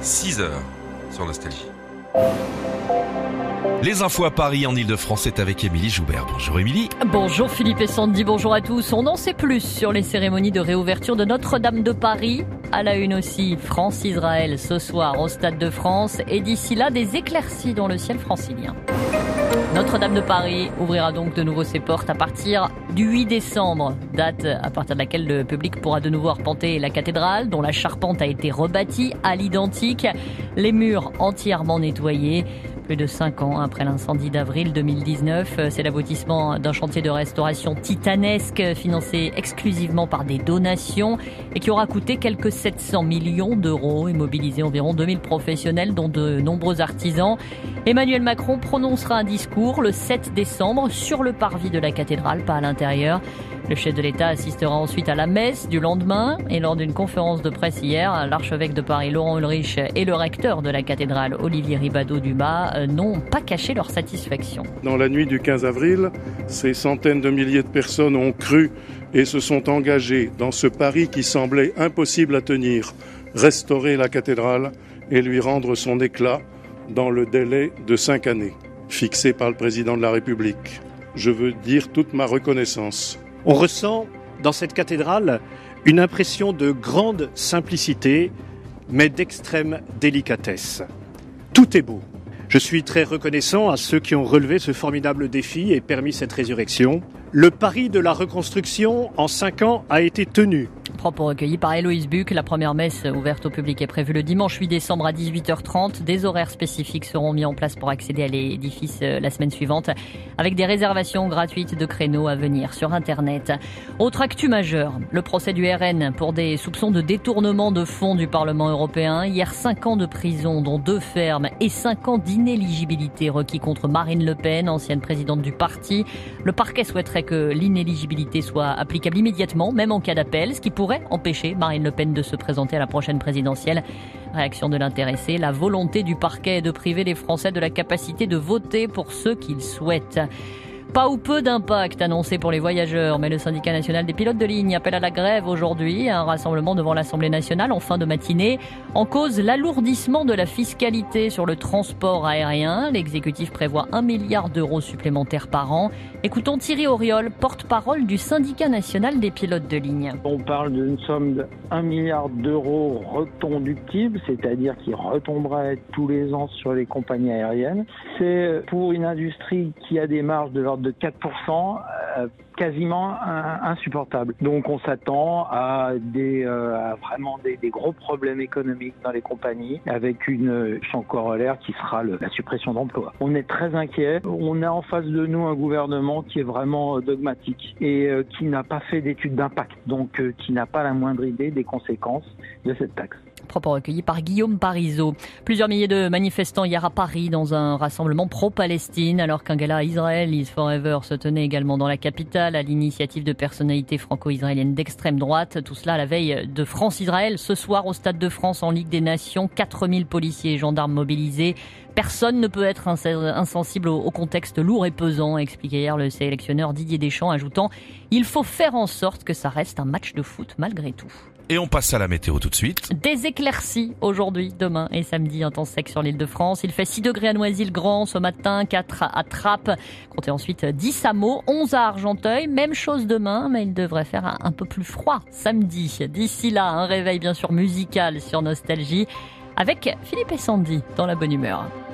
6h sur Nostalgie. Les infos à Paris en Ile-de-France, c'est avec Émilie Joubert. Bonjour Émilie. Bonjour Philippe et Sandy, bonjour à tous. On en sait plus sur les cérémonies de réouverture de Notre-Dame de Paris. À la une aussi, France-Israël ce soir au Stade de France. Et d'ici là, des éclaircies dans le ciel francilien. Notre-Dame de Paris ouvrira donc de nouveau ses portes à partir du 8 décembre, date à partir de laquelle le public pourra de nouveau arpenter la cathédrale, dont la charpente a été rebâtie à l'identique, les murs entièrement nettoyés. Plus de 5 ans après l'incendie d'avril 2019, c'est l'aboutissement d'un chantier de restauration titanesque financé exclusivement par des donations et qui aura coûté quelques 700 millions d'euros et mobilisé environ 2000 professionnels dont de nombreux artisans. Emmanuel Macron prononcera un discours le 7 décembre sur le parvis de la cathédrale, pas à l'intérieur. Le chef de l'État assistera ensuite à la messe du lendemain et lors d'une conférence de presse hier, l'archevêque de Paris Laurent Ulrich et le recteur de la cathédrale Olivier Ribadeau-Dumas n'ont pas caché leur satisfaction. Dans la nuit du 15 avril, ces centaines de milliers de personnes ont cru et se sont engagées dans ce pari qui semblait impossible à tenir, restaurer la cathédrale et lui rendre son éclat dans le délai de 5 années, fixé par le président de la République. Je veux dire toute ma reconnaissance. On ressent dans cette cathédrale une impression de grande simplicité, mais d'extrême délicatesse. Tout est beau. Je suis très reconnaissant à ceux qui ont relevé ce formidable défi et permis cette résurrection. Le pari de la reconstruction en 5 ans a été tenu. Propos recueillis par Héloïse Buck. La première messe ouverte au public est prévue le dimanche 8 décembre à 18h30. Des horaires spécifiques seront mis en place pour accéder à l'édifice la semaine suivante, avec des réservations gratuites de créneaux à venir sur Internet. Autre actu majeure, le procès du RN pour des soupçons de détournement de fonds du Parlement européen. Hier, 5 ans de prison, dont 2 fermes, et 5 ans d'inéligibilité requis contre Marine Le Pen, ancienne présidente du parti. Le parquet souhaiterait que l'inéligibilité soit applicable immédiatement, même en cas d'appel, ce qui pourrait empêcher Marine Le Pen de se présenter à la prochaine présidentielle. Réaction de l'intéressé, la volonté du parquet est de priver les Français de la capacité de voter pour ceux qu'ils souhaitent. Pas ou peu d'impact annoncé pour les voyageurs, mais le syndicat national des pilotes de ligne appelle à la grève aujourd'hui, un rassemblement devant l'Assemblée nationale en fin de matinée. En cause, l'alourdissement de la fiscalité sur le transport aérien. L'exécutif prévoit 1 milliard d'euros supplémentaires par an. Écoutons Thierry Auriol, porte-parole du syndicat national des pilotes de ligne. On parle d'une somme de 1 milliard d'euros reconductible, c'est-à-dire qui retomberait tous les ans sur les compagnies aériennes. C'est pour une industrie qui a des marges de l'ordre de 4%, quasiment insupportable. Donc on s'attend à vraiment des gros problèmes économiques dans les compagnies, avec une champ corollaire qui sera la suppression d'emplois. On est très inquiet. On a en face de nous un gouvernement qui est vraiment dogmatique et qui n'a pas fait d'études d'impact, donc qui n'a pas la moindre idée des conséquences de cette taxe. Propos recueillis par Guillaume Parisot. Plusieurs milliers de manifestants hier à Paris dans un rassemblement pro-Palestine, alors qu'un gala Israel is Forever se tenait également dans la capitale à l'initiative de personnalités franco-israéliennes d'extrême droite. Tout cela à la veille de France-Israël. Ce soir au Stade de France en Ligue des Nations, 4000 policiers et gendarmes mobilisés. Personne ne peut être insensible au contexte lourd et pesant, expliquait hier le sélectionneur Didier Deschamps, ajoutant « Il faut faire en sorte que ça reste un match de foot malgré tout ». Et on passe à la météo tout de suite. Des éclaircies aujourd'hui, demain et samedi, un temps sec sur l'île de France. Il fait 6 degrés à Noisy-le-Grand ce matin, 4 à Trappes. Comptez ensuite 10 à Meaux, 11 à Argenteuil. Même chose demain, mais il devrait faire un peu plus froid samedi. D'ici là, un réveil bien sûr musical sur Nostalgie avec Philippe et Sandy dans la bonne humeur.